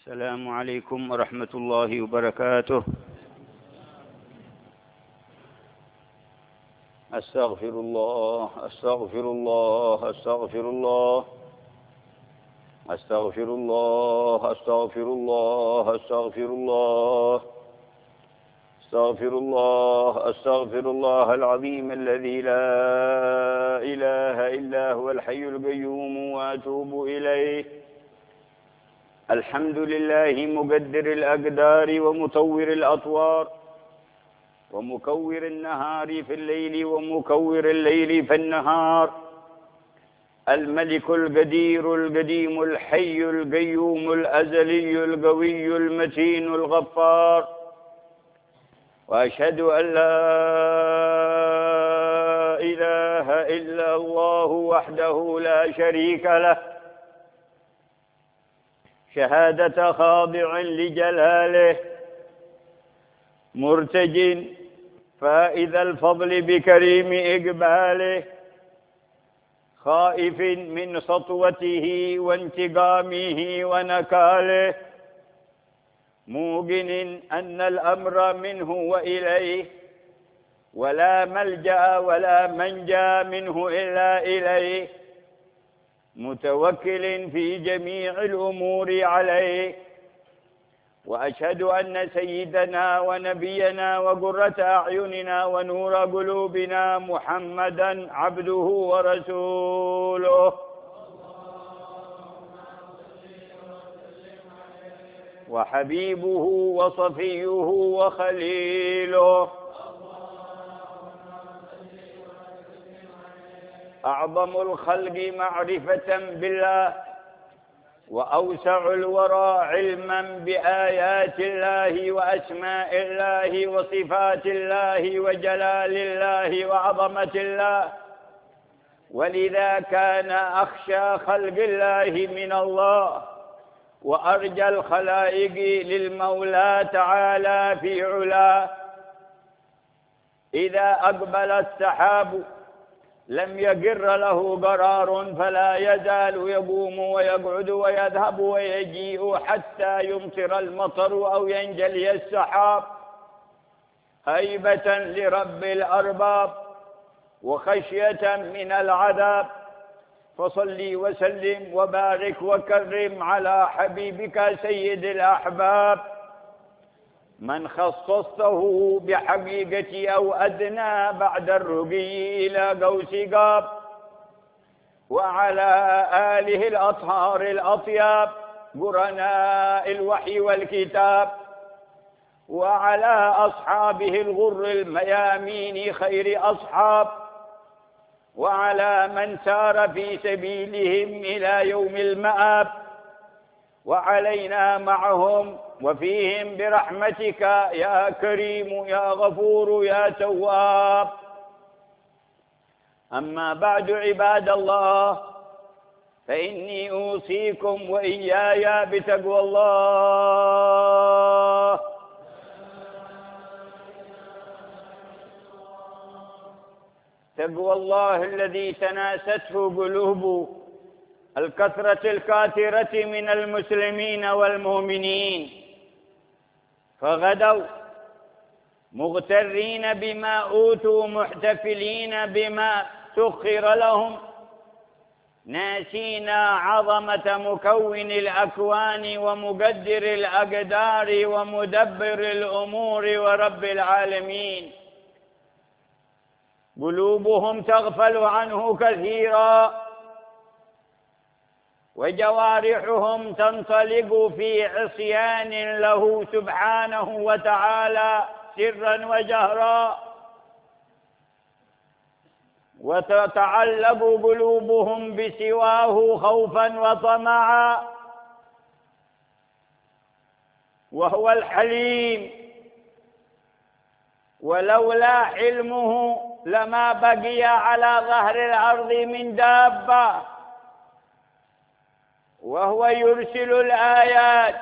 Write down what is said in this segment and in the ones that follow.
السلام عليكم ورحمة الله وبركاته. أستغفر الله أستغفر الله أستغفر الله أستغفر الله أستغفر الله أستغفر الله أستغفر الله أستغفر الله العظيم الذي لا إله إلا هو الحي القيوم وأتوب إليه. الحمد لله مقدر الأقدار ومطور الأطوار ومكور النهار في الليل ومكور الليل في النهار، الملك القدير القديم الحي القيوم الأزلي القوي المتين الغفار. وأشهد أن لا إله إلا الله وحده لا شريك له، شهادة خاضع لجلاله مرتج فائذ الفضل بكريم إقباله، خائف من سطوته وانتقامه ونكاله، موقن أن الأمر منه وإليه، ولا ملجأ ولا منجى منه إلا إليه، متوكل في جميع الأمور عليه. وأشهد أن سيدنا ونبينا وقرة أعيننا ونور قلوبنا محمدًا عبده ورسوله، وحبيبه وصفيه وخليله، أعظم الخلق معرفة بالله، وأوسع الورى علما بآيات الله وأسماء الله وصفات الله وجلال الله وعظمة الله، ولذا كان أخشى خلق الله من الله، وأرجى الخلائق للمولى تعالى في علاه. إذا أقبل السحاب لم يقر له قرار، فلا يزال يقوم ويقعد ويذهب ويجيء حتى يمطر المطر أو ينجلي السحاب، هيبة لرب الأرباب وخشية من العذاب. فصل وسلم وبارك وكرم على حبيبك سيد الأحباب، من خصصته بحقيقة أو أدنى بعد الرقي إلى قوس قاب، وعلى آله الأطهار الأطياب قرناء الوحي والكتاب، وعلى أصحابه الغر الميامين خير أصحاب، وعلى من سار في سبيلهم إلى يوم المآب، وعلينا معهم وفيهم برحمتك يا كريم يا غفور يا تواب. أما بعد عباد الله، فإني أوصيكم وإياي بتقوى الله. تقوى الله الذي تناسته قلوب الكثرة الكاثرة من المسلمين والمؤمنين، فغدوا مغترين بما أوتوا محتفلين بما سخر لهم، ناسينا عظمة مكون الأكوان ومقدر الأقدار ومدبر الأمور ورب العالمين. قلوبهم تغفل عنه كثيرا، وجوارحهم تنطلق في عصيان له سبحانه وتعالى سرا وجهرا، وتتعلق قلوبهم بسواه خوفا وطمعا، وهو الحليم، ولولا حلمه لما بقي على ظهر الأرض من دابة، وهو يرسل الآيات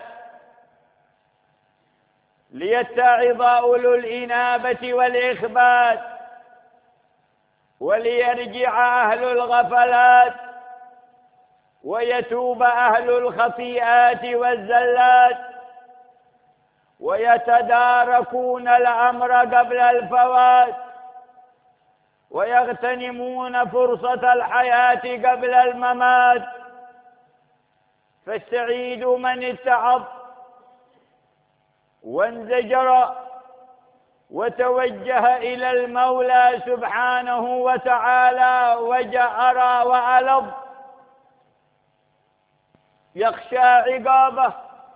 ليتعظ أولو الإنابة والإخبات، وليرجع أهل الغفلات ويتوب أهل الخطيئات والزلات، ويتداركون الأمر قبل الفوات، ويغتنمون فرصة الحياة قبل الممات. فالسعيد من اتعظ وانزجر وتوجه إلى المولى سبحانه وتعالى وجأر وألظ، يخشى عقابه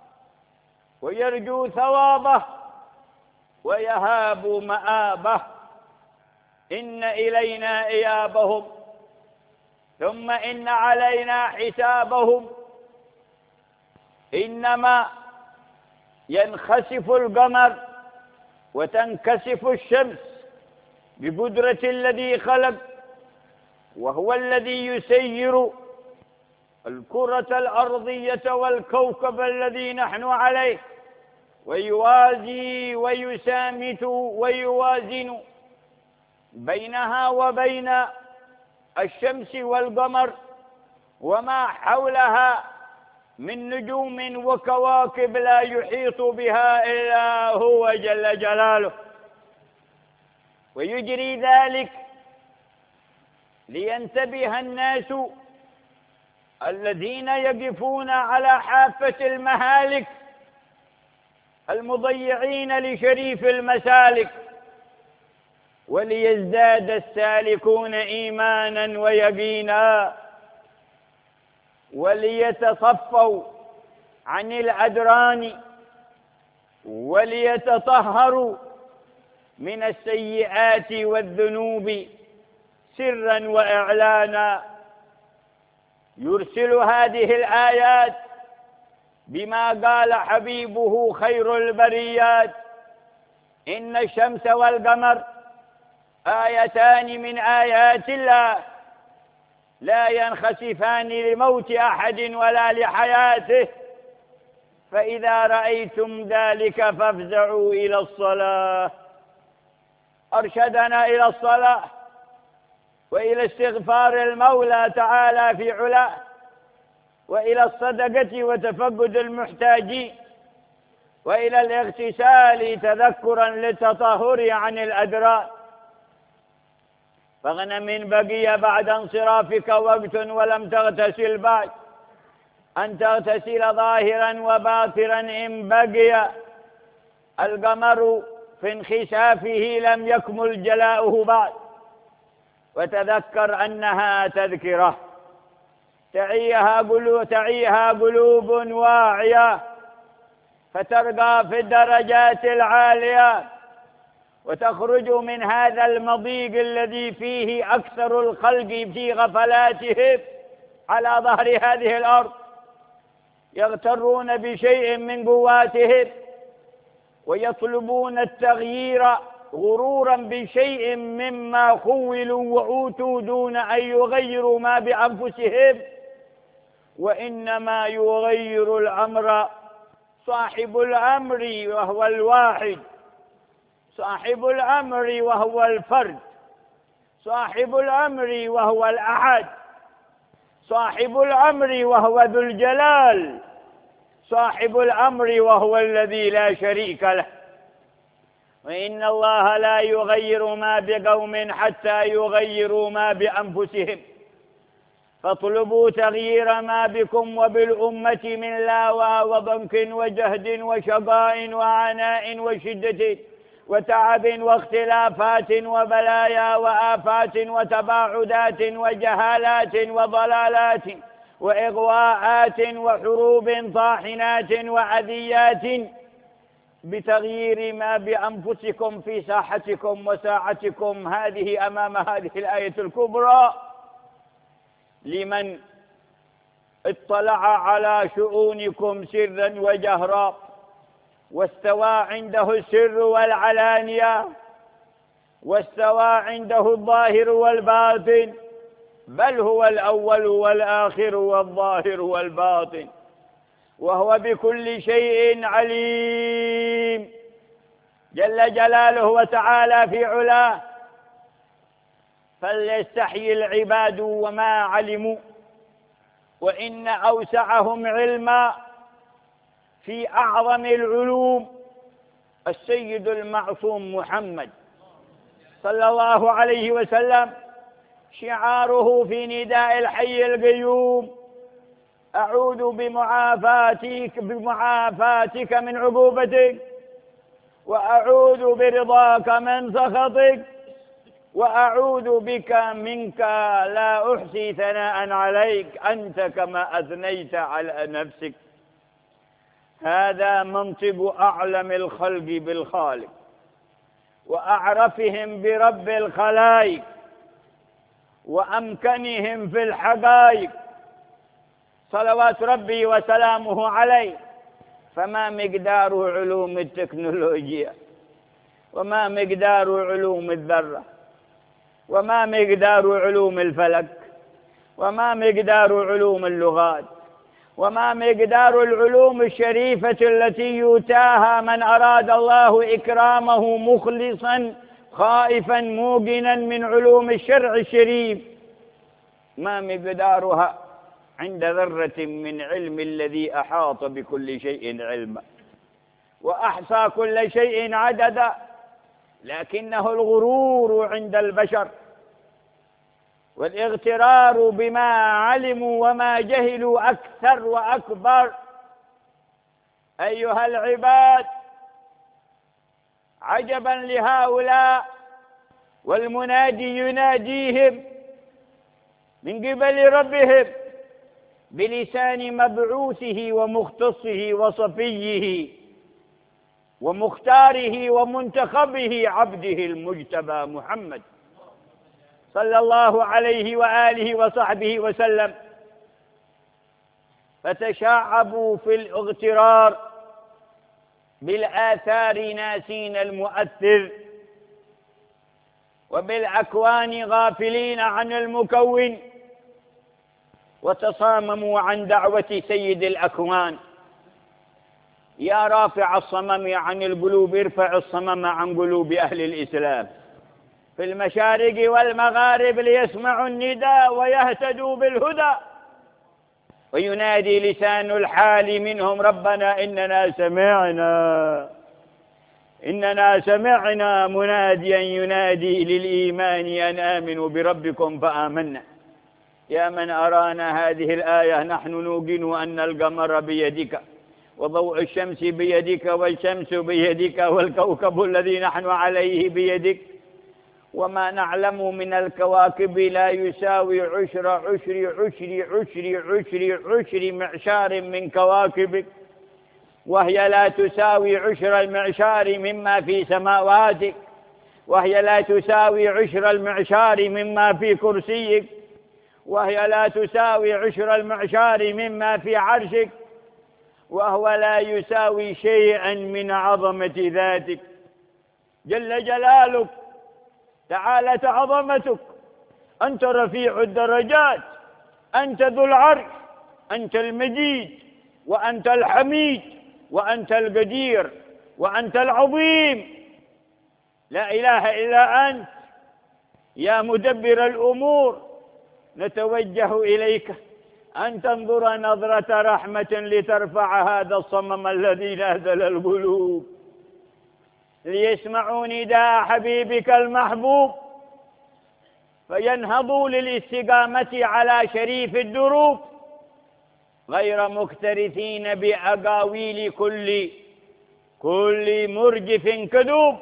ويرجو ثوابه ويهاب مآبه. إن إلينا إيابهم ثم إن علينا حسابهم. إنما ينخسف القمر وتنكسف الشمس بقدرة الذي خلق، وهو الذي يسير الكرة الأرضية والكوكب الذي نحن عليه، ويوازي ويسامت ويوازن بينها وبين الشمس والقمر وما حولها من نجوم وكواكب لا يحيط بها إلا هو جل جلاله. ويجري ذلك لينتبه الناس الذين يقفون على حافة المهالك المضيعين لشريف المسالك، وليزداد السالكون إيمانا ويقينا، وليتصفوا عن الأدران، وليتطهروا من السيئات والذنوب سرا وإعلانا. يرسل هذه الآيات بما قال حبيبه خير البريات: إن الشمس والقمر آيتان من آيات الله لا ينخسفان لموت أحد ولا لحياته، فإذا رأيتم ذلك فافزعوا إلى الصلاة. أرشدنا إلى الصلاة وإلى استغفار المولى تعالى في علاه، وإلى الصدقة وتفقد المحتاجين، وإلى الاغتسال تذكرا للتطهر عن الأدران. فاغنم بقي بعد انصرافك وقت ولم تغتسل بعد أن تغتسل ظاهرا وباطرا إن بقي. القمر في انخسافه لم يكمل جلاؤه بعد، وتذكر أنها تذكرة تعيها قلوب واعية، فترقى في الدرجات العالية، وتخرج من هذا المضيق الذي فيه أكثر الخلق في غفلاتهم على ظهر هذه الأرض، يغترون بشيء من قواتهم ويطلبون التغيير غرورا بشيء مما خولوا وأوتوا دون أن يغيروا ما بأنفسهم، وإنما يغير الأمر صاحب الأمر وهو الواحد، صاحب الأمر وهو الفرد، صاحب الأمر وهو الأحد، صاحب الأمر وهو ذو الجلال، صاحب الأمر وهو الذي لا شريك له. وإن الله لا يغير ما بقوم حتى يغيروا ما بأنفسهم، فاطلبوا تغيير ما بكم وبالأمة من لاوى وضنك وجهد وشقاء وعناء وشدة وتعب واختلافات وبلايا وآفات وتباعدات وجهالات وضلالات وإغواءات وحروب طاحنات وعذيات، بتغيير ما بأنفسكم في ساحتكم وساعتكم هذه أمام هذه الآية الكبرى. لمن اطلع على شؤونكم سرا وجهرا واستوى عنده السر والعلانية، واستوى عنده الظاهر والباطن، بل هو الأول والآخر والظاهر والباطن، وهو بكل شيء عليم جل جلاله وتعالى في علاه. فليستحيي العباد وما علموا وإن أوسعهم علما في أعظم العلوم السيد المعصوم محمد صلى الله عليه وسلم، شعاره في نداء الحي القيوم: أعوذ بمعافاتك من عقوبتك، وأعوذ برضاك من سخطك، وأعوذ بك منك لا أحصي ثناء عليك أنت كما أثنيت على نفسك. هذا منصب أعلم الخلق بالخالق وأعرفهم برب الخلائق وأمكنهم في الحقائق، صلوات ربي وسلامه عليه. فما مقدار علوم التكنولوجيا، وما مقدار علوم الذرة، وما مقدار علوم الفلك، وما مقدار علوم اللغات، وما مقدار العلوم الشريفة التي يؤتاها من أراد الله إكرامه مخلصا خائفا موقنا من علوم الشرع الشريف، ما مقدارها عند ذرة من علم الذي أحاط بكل شيء علما وأحصى كل شيء عددا. لكنه الغرور عند البشر والاغترار بما علموا وما جهلوا أكثر وأكبر. أيها العباد، عجبا لهؤلاء والمنادي يناديهم من قبل ربهم بلسان مبعوثه ومختصه وصفيه ومختاره ومنتخبه عبده المجتبى محمد صلى الله عليه وآله وصحبه وسلم. فتشعبوا في الاغترار بالآثار ناسين المؤثر، وبالأكوان غافلين عن المكون، وتصامموا عن دعوة سيد الأكوان: يا رافع الصمم عن القلوب ارفع الصمم عن قلوب أهل الإسلام في المشارق والمغارب ليسمعوا النداء ويهتدوا بالهدى. وينادي لسان الحال منهم: ربنا إننا سمعنا مناديا ينادي للإيمان أن آمنوا بربكم فآمنا. يا من أرانا هذه الآية، نحن نوقن أن القمر بيدك وضوء الشمس بيدك والشمس بيدك والكوكب الذي نحن عليه بيدك، وما نعلم من الكواكب لا يساوي عشر معشار من كواكبك، وهي لا تساوي عشر المعشار مما في سماواتك، وهي لا تساوي عشر المعشار مما في كرسيك، وهي لا تساوي عشر المعشار مما في عرشك، وهو لا يساوي شيئا من عظمة ذاتك جل جلالك، تعالت عظمتك. أنت رفيع الدرجات، أنت ذو العرش، أنت المجيد، وأنت الحميد، وأنت القدير، وأنت العظيم. لا إله إلا أنت يا مدبر الأمور. نتوجه إليك أن تنظر نظرة رحمة لترفع هذا الصمم الذي نهدل القلوب، ليسمعوا نداء حبيبك المحبوب فينهضوا للاستقامة على شريف الدروب، غير مكترثين بأقاويل كل مرجف كذوب،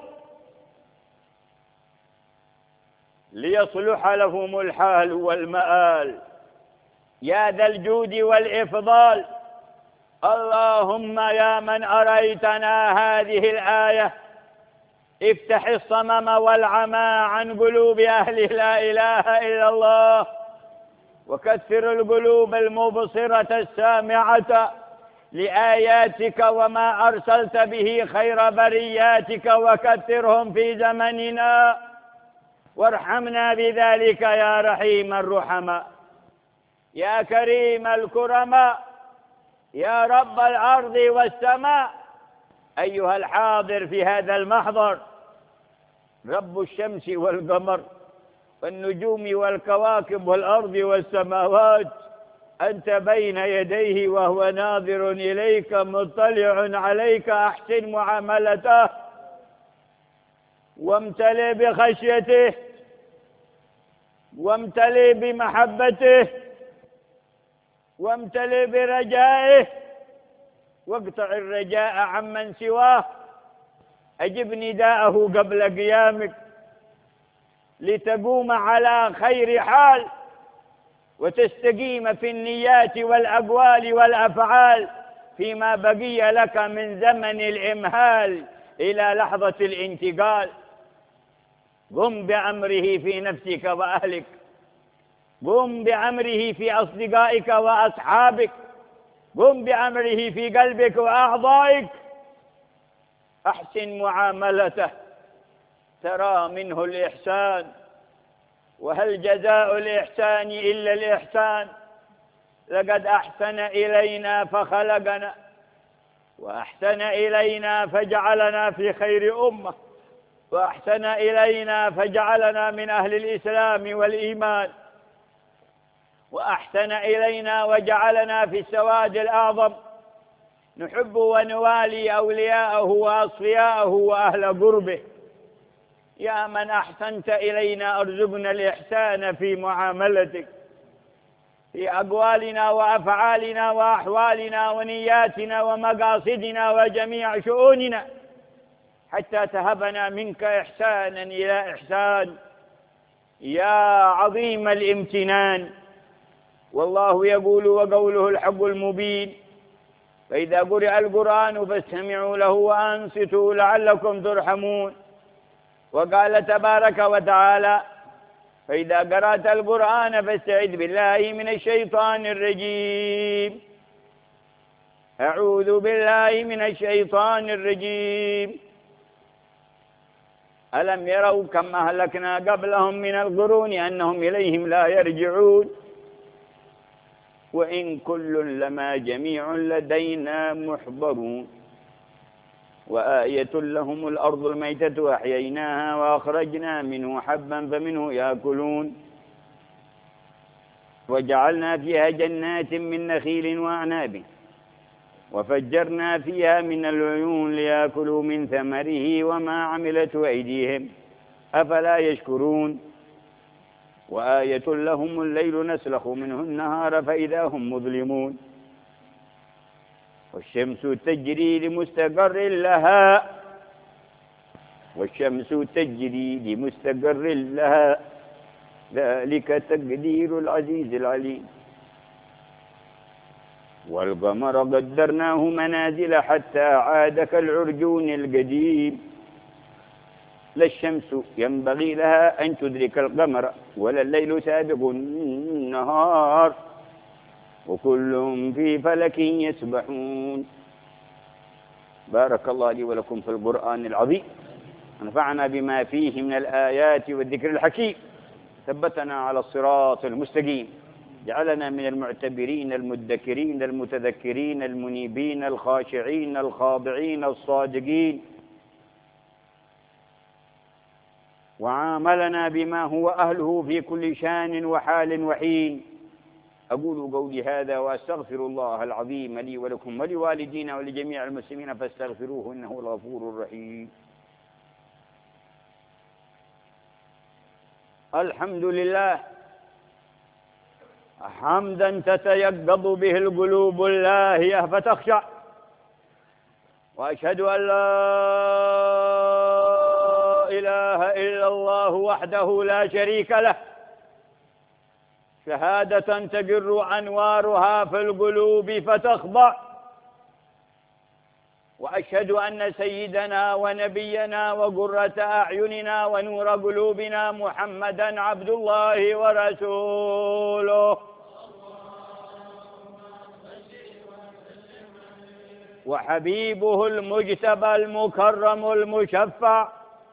ليصلح لهم الحال والمآل. يا ذا الجود والإفضال، اللهم يا من أريتنا هذه الآية، افتح الصمم والعمى عن قلوب أهل لا إله إلا الله، وكثر القلوب المبصرة السامعة لآياتك وما أرسلت به خير برياتك، وكثرهم في زمننا، وارحمنا بذلك يا رحيم الرحماء، يا كريم الكرماء، يا رب الأرض والسماء. أيها الحاضر في هذا المحضر، رب الشمس والقمر والنجوم والكواكب والأرض والسماوات، أنت بين يديه وهو ناظر إليك مطلع عليك، أحسن معاملته وامتلئ بخشيته وامتلئ بمحبته وامتلئ برجائه، واقطع الرجاء عمن سواه. أجب نداءه قبل قيامك لتقوم على خير حال وتستقيم في النيات والأقوال والأفعال فيما بقي لك من زمن الإمهال إلى لحظة الانتقال. قم بأمره في نفسك وأهلك، قم بأمره في أصدقائك وأصحابك، قم بأمره في قلبك وأعضائك. أحسن معاملته ترى منه الإحسان، وهل جزاء الإحسان إلا الإحسان؟ لقد أحسن إلينا فخلقنا، وأحسن إلينا فجعلنا في خير أمة، وأحسن إلينا فجعلنا من أهل الإسلام والإيمان، وأحسن إلينا وجعلنا في السواد الأعظم، نحب ونوالي أولياءه وأصفياءه وأهل قربه. يا من أحسنت إلينا ارزقنا الإحسان في معاملتك، في أقوالنا وأفعالنا وأحوالنا ونياتنا ومقاصدنا وجميع شؤوننا، حتى تهبنا منك إحسانا إلى إحسان يا عظيم الامتنان. والله يقول وقوله الحق المبين: فإذا قرئ القرآن فاستمعوا له وأنصتوا لعلكم ترحمون. وقال تبارك وتعالى: فإذا قرأت القرآن فاستعذ بالله من الشيطان الرجيم. أعوذ بالله من الشيطان الرجيم. ألم يروا كم أهلكنا قبلهم من القرون أنهم إليهم لا يرجعون وإن كل لما جميع لدينا محضرون. وآية لهم الأرض الميتة أحييناها وأخرجنا منه حبا فمنه يأكلون وجعلنا فيها جنات من نخيل وأعناب وفجرنا فيها من العيون ليأكلوا من ثمره وما عملته أيديهم أفلا يشكرون. وآية لهم الليل نسلخ منه النهار فإذا هم مظلمون. والشمس تجري لمستقر لها، والشمس تجري لمستقر لها، ذلك تقدير العزيز العليم. والقمر قدرناه منازل حتى عاد كالعرجون القديم. لا الشمس ينبغي لها أن تدرك القمر ولا الليل سابق النهار وكل في فلك يسبحون. بارك الله لي ولكم في القرآن العظيم، ونفعنا بما فيه من الآيات والذكر الحكيم، ثبتنا على الصراط المستقيم، جعلنا من المعتبرين المدكرين المتذكرين المنيبين الخاشعين الخاضعين الصادقين، وعاملنا بما هو أهله في كل شان وحال وحين. أقول قولي هذا وأستغفر الله العظيم لي ولكم ولوالدينا ولجميع المسلمين فاستغفروه إنه الغفور الرحيم. الحمد لله حمدا تتيقظ به القلوب اللاهية فتخشع، وأشهد أن لا إله إلا الله وحده لا شريك له شهادة تجر أنوارها في القلوب فتخضع، وأشهد أن سيدنا ونبينا وقرة أعيننا ونور قلوبنا محمدا عبد الله ورسوله وحبيبه المجتبى المكرم المشفع.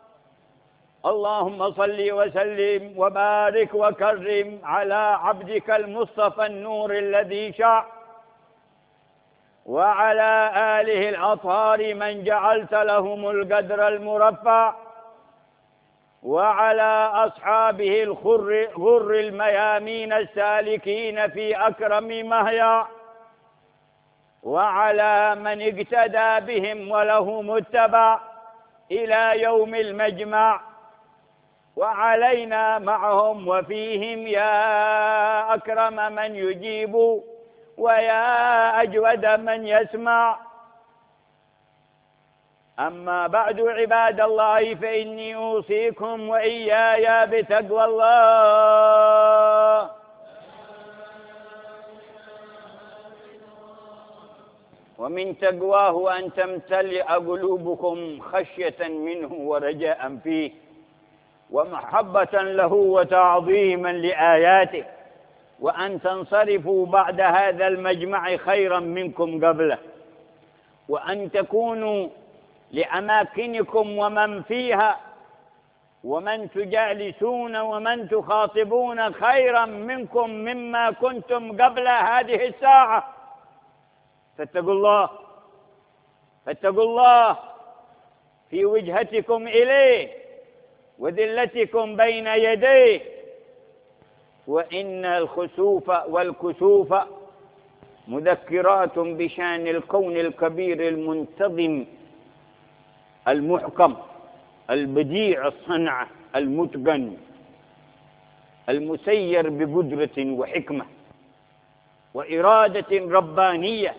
اللهم صل وسلم وبارك وكرم على عبدك المصطفى النور الذي شع، وعلى آله الأطهار من جعلت لهم القدر المرفع، وعلى أصحابه غر الميامين السالكين في أكرم مهيا، وعلى من اقتدى بهم وله متبع إلى يوم المجمع، وعلينا معهم وفيهم يا أكرم من يجيب ويا أجود من يسمع. أما بعد عباد الله، فإني أوصيكم وإياي بتقوى الله. ومن تقواه أن تمتلئ قلوبكم خشية منه ورجاء فيه ومحبة له وتعظيما لآياته، وأن تنصرفوا بعد هذا المجمع خيرا منكم قبله، وأن تكونوا لأماكنكم ومن فيها ومن تجالسون ومن تخاطبون خيرا منكم مما كنتم قبل هذه الساعة. فاتقوا الله، فاتقوا الله في وجهتكم إليه وذلتكم بين يديه. وإن الخسوف والكسوف مذكرات بشأن الكون الكبير المنتظم المحكم البديع الصنعة المتقن المسير بقدرة وحكمة وإرادة ربانية.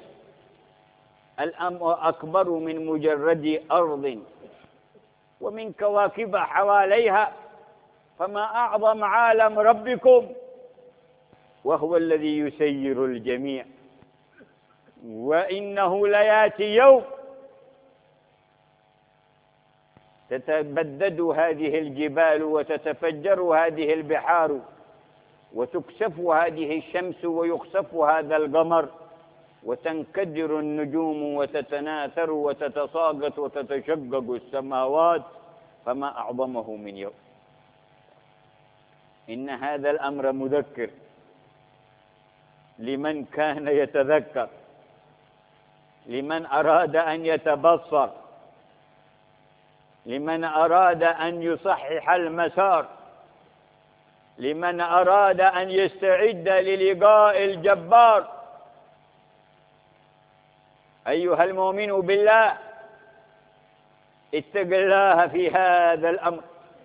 الأمر أكبر من مجرد أرض ومن كواكب حواليها، فما أعظم عالم ربكم، وهو الذي يسير الجميع. وإنه ليأتي يوم تتبدد هذه الجبال وتتفجر هذه البحار وتكسف هذه الشمس ويخسف هذا القمر وتنكدر النجوم وتتناثر وتتساقط وتتشقق السماوات، فما أعظمه من يوم. إن هذا الأمر مذكر لمن كان يتذكر، لمن أراد أن يتبصر، لمن أراد أن يصحح المسار، لمن أراد أن يستعد للقاء الجبار. أيها المؤمن بالله، اتق الله في هذا الأمر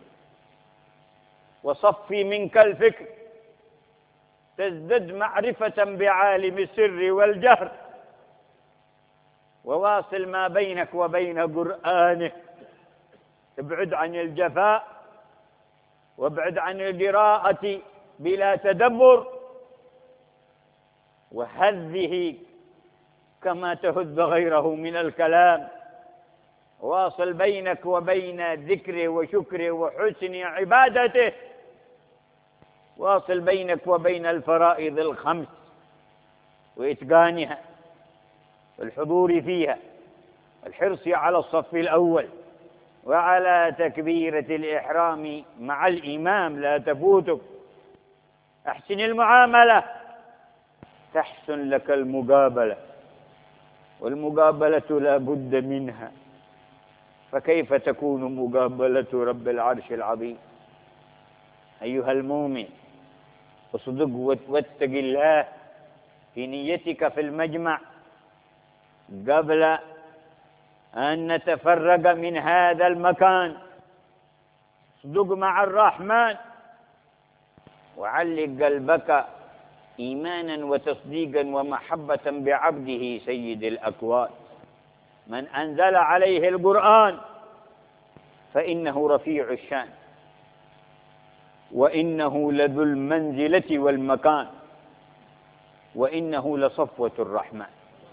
وصفي منك الفكر، تزدد معرفة بعالم السر والجهر، وواصل ما بينك وبين قرآنه. ابعد عن الجفاء وابعد عن القراءة بلا تدبر، وهذه كما تهذ غيره من الكلام. واصل بينك وبين ذكره وشكره وحسن عبادته، واصل بينك وبين الفرائض الخمس وإتقانها والحضور فيها والحرص على الصف الأول وعلى تكبيرة الإحرام مع الإمام لا تفوتك. أحسن المعاملة تحسن لك المقابلة، والمقابلة لا بد منها، فكيف تكون مقابلة رب العرش العظيم؟ أيها المؤمن، اصدق واتق الله في نيتك في المجمع قبل أن نتفرق من هذا المكان. اصدق مع الرحمن وعلق قلبك إيمانا وتصديقا ومحبة بعبده سيد الأكوان. من أنزل عليه القرآن فإنه رفيع الشان، وإنه لذو المنزلة والمكان، وإنه لصفوة الرحمن.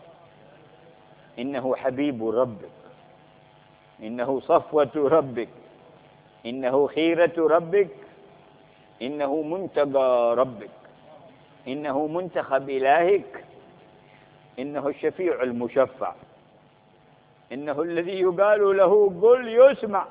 إنه حبيب ربك، إنه صفوة ربك، إنه خيرة ربك، إنه منتقى ربك، إنه منتخب إلهك، إنه الشفيع المشفع، إنه الذي يقال له قل يسمع،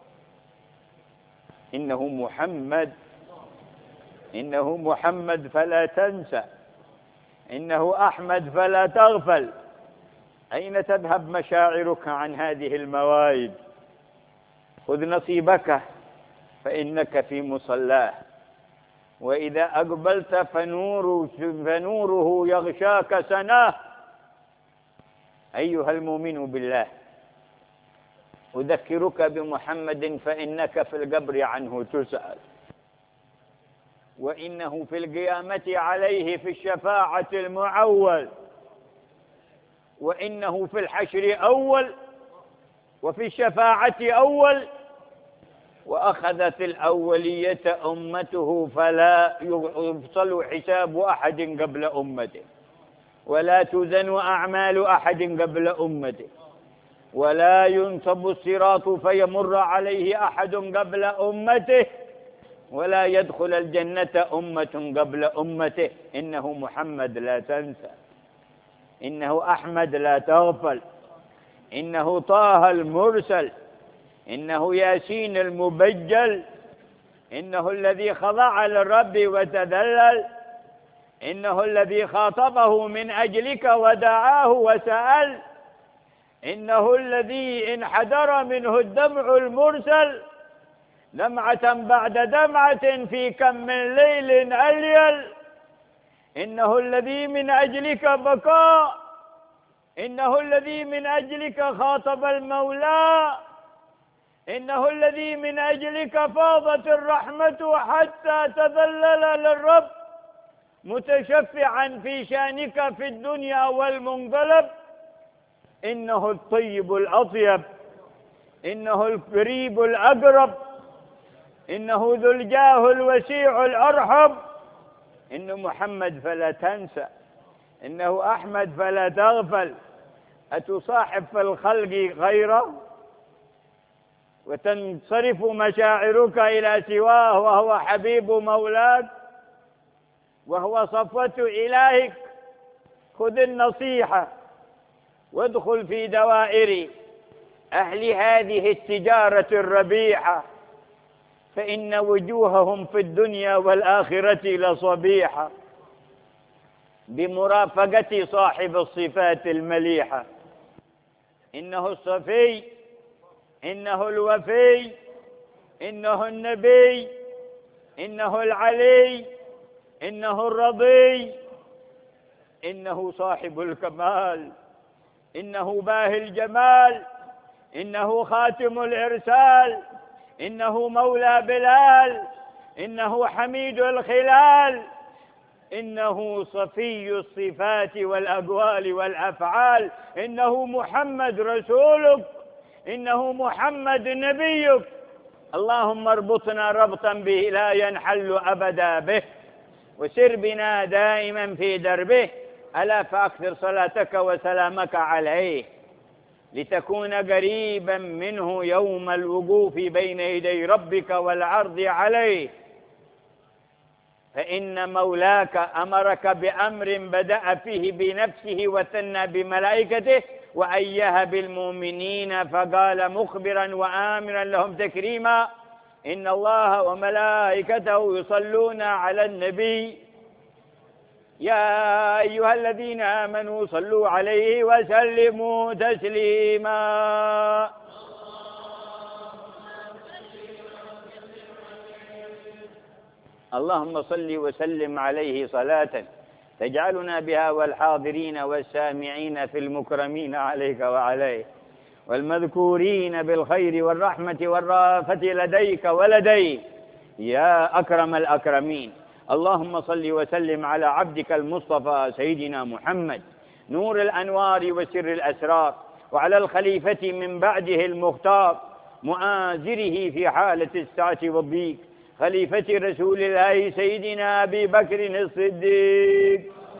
إنه محمد، إنه محمد فلا تنسى، إنه أحمد فلا تغفل. أين تذهب مشاعرك عن هذه الموائد؟ خذ نصيبك فإنك في مصلاه، وإذا أقبلت فنوره يغشاك سناه. أيها المؤمن بالله، أذكرك بمحمد فإنك في القبر عنه تسأل، وإنه في القيامة عليه في الشفاعة المعول، وإنه في الحشر أول، وفي الشفاعة أول. وأخذت الأولية أمته، فلا يفصل حساب أحد قبل أمته، ولا تزن أعمال أحد قبل أمته، ولا ينصب الصراط فيمر عليه أحد قبل أمته، ولا يدخل الجنة أمة قبل أمته. إنه محمد لا تنسى، إنه أحمد لا تغفل، إنه طه المرسل، إنه ياسين المبجل، إنه الذي خضع للرب وتذلل، إنه الذي خاطبه من أجلك ودعاه وسأل، إنه الذي انحدر منه الدمع المرسل دمعة بعد دمعة في كم من ليل أليل، إنه الذي من أجلك بكى، إنه الذي من أجلك خاطب المولى، إنه الذي من أجلك فاضت الرحمة حتى تذلل للرب متشفعا في شانك في الدنيا والمنقلب. إنه الطيب الأطيب، إنه القريب الأقرب، إنه ذو الجاه الوسيع الأرحب. إنه محمد فلا تنسى، إنه أحمد فلا تغفل. أتصاحب في الخلق غيره وتنصرف مشاعرك إلى سواه وهو حبيب مولاك وهو صفوة إلهك؟ خذ النصيحة وادخل في دوائر أهل هذه التجارة الربيحة، فإن وجوههم في الدنيا والآخرة لصبيحة بمرافقة صاحب الصفات المليحة. إنه الصفي، إنه الوفي، إنه النبي، إنه العلي، إنه الرضي، إنه صاحب الكمال، إنه باهي الجمال، إنه خاتم الإرسال، إنه مولى بلال، إنه حميد الخلال، إنه صفي الصفات والأقوال والأفعال، إنه محمد رسولك، إنه محمد نبيك. اللهم اربطنا ربطا به لا ينحل أبدا به، وسر بنا دائما في دربه. ألا فأكثر صلاتك وسلامك عليه لتكون قريبا منه يوم الوقوف بين يدي ربك والعرض عليه، فإن مولاك أمرك بأمر بدأ فيه بنفسه وثنى بملائكته وأيه بالمؤمنين، فقال مخبرا وآمرا لهم تكريما: إن الله وملائكته يصلون على النبي يا أيها الذين آمنوا صلوا عليه وسلموا تسليما. اللهم صل وسلم عليه صلاة تجعلنا بها والحاضرين والسامعين في المكرمين عليك وعليه، والمذكورين بالخير والرحمة والرافة لديك ولديه يا أكرم الأكرمين. اللهم صل وسلم على عبدك المصطفى سيدنا محمد نور الأنوار وسر الأسرار، وعلى الخليفة من بعده المختار مؤازره في حالة السعة والضيق، خليفة رسول الله سيدنا أبي بكر الصديق،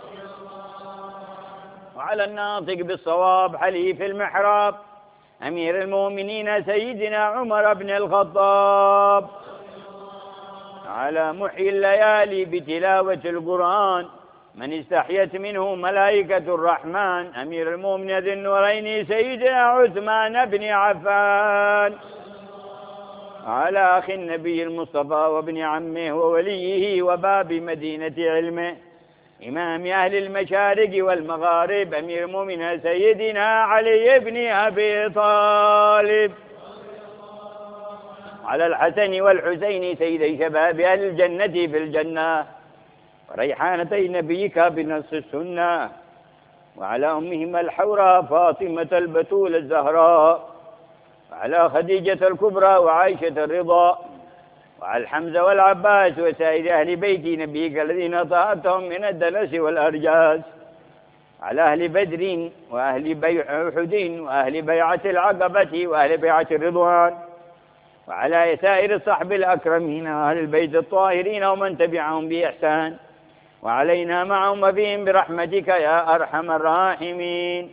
وعلى الناطق بالصواب حليف المحراب أمير المؤمنين سيدنا عمر بن الخطاب، على محيي الليالي بتلاوة القرآن من استحيت منه ملائكة الرحمن أمير المؤمنين ذي النورين سيدنا عثمان بن عفان، على أخي النبي المصطفى وابن عمه ووليه وباب مدينة علمه إمام أهل المشارق والمغارب أمير المؤمنين سيدنا علي بن أبي طالب، على الحسن والحسين سيدي شباب أهل الجنة في الجنة، وريحانتي نبيك بنص السنة، وعلى أمهما الحوراء فاطمة البتول الزهراء، وعلى خديجة الكبرى وعائشة الرضا، وعلى الحمزة والعباس وسائر أهل بيت نبيك الذين طهرتهم من الدنس والأرجاس، على أهل بدر وأهل أحد وأهل بيعة العقبة وأهل بيعة الرضوان، وعلى سائر الصحب الأكرمين وأهل البيت الطاهرين ومن تبعهم بإحسان، وعلينا معهم وفيهم برحمتك يا أرحم الراحمين.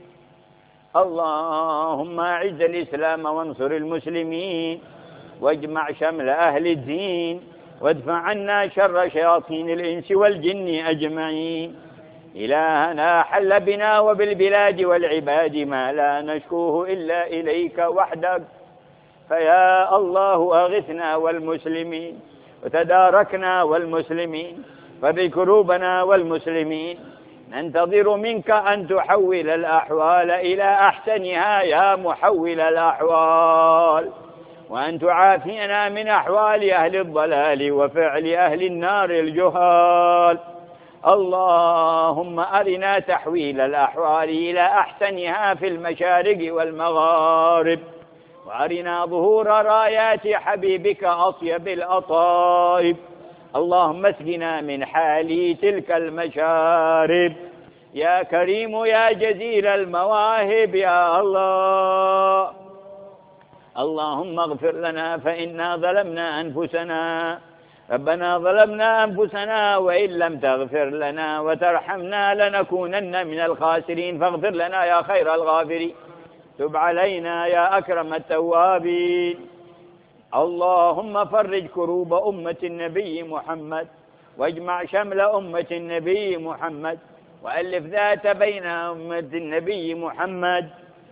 اللهم أعز الإسلام وانصر المسلمين، واجمع شمل أهل الدين، وادفع عنا شر شياطين الإنس والجن أجمعين. إلهنا حل بنا وبالبلاد والعباد ما لا نشكوه إلا إليك وحدك، فيا الله أغثنا والمسلمين، وتداركنا والمسلمين، فرج كروبنا والمسلمين. ننتظر منك أن تحول الأحوال إلى أحسنها يا محول الأحوال، وأن تعافينا من أحوال أهل الضلال وفعل أهل النار الجهال. اللهم أرنا تحويل الأحوال إلى أحسنها في المشارق والمغارب، وأرنا ظهور رايات حبيبك أطيب الأطايب. اللهم اسقنا من حالي تلك المشارب يا كريم يا جزيل المواهب يا الله. اللهم اغفر لنا فإنا ظلمنا أنفسنا، ربنا ظلمنا أنفسنا وإن لم تغفر لنا وترحمنا لنكونن من الخاسرين، فاغفر لنا يا خير الغافرين، تب علينا يا أكرم التوابين. اللهم فرج كروب أمة النبي محمد، واجمع شمل أمة النبي محمد، وألف ذات بين أمة النبي محمد،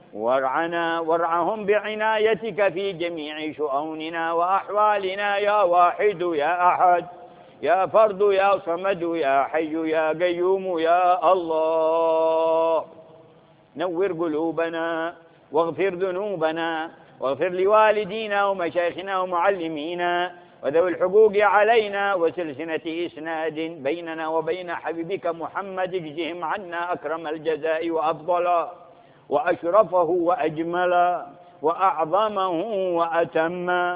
وارعهم بعنايتك في جميع شؤوننا وأحوالنا يا واحد يا أحد يا فرد يا صمد يا حي يا قيوم يا الله. نور قلوبنا واغفر ذنوبنا، واغفر لوالدينا ومشايخنا ومعلمينا وذوي الحقوق علينا، وسلسلة إسناد بيننا وبين حبيبك محمد، اجزهم عنا أكرم الجزاء وأفضل وأشرفه وأجمل وأعظمه وأتم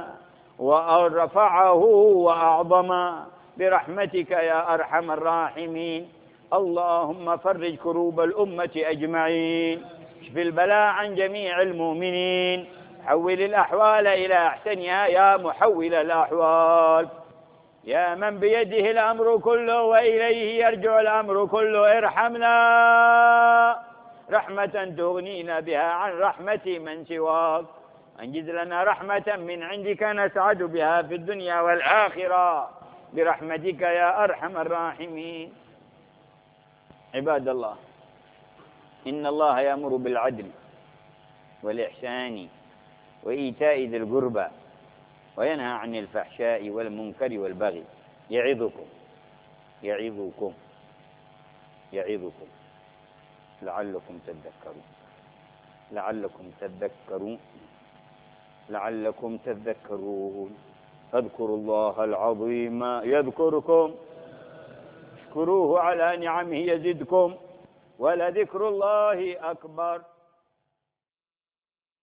ورفعه وأعظم برحمتك يا أرحم الراحمين. اللهم فرج كروب الأمة أجمعين، اشف البلاء عن جميع المؤمنين، حول الأحوال إلى أحسنها يا محول الأحوال. يا من بيده الأمر كله وإليه يرجع الأمر كله، ارحمنا رحمة تغنينا بها عن رحمة من سواك، أنجز لنا رحمة من عندك نسعد بها في الدنيا والآخرة برحمتك يا أرحم الراحمين. عباد الله، إن الله يأمر بالعدل والإحسان وإيتاء ذي القربى وينهى عن الفحشاء والمنكر والبغي، يعظكم لعلكم تذكرون. فاذكروا الله العظيم يذكركم، اشكروه على نعمه يزدكم، ولذكر الله أكبر.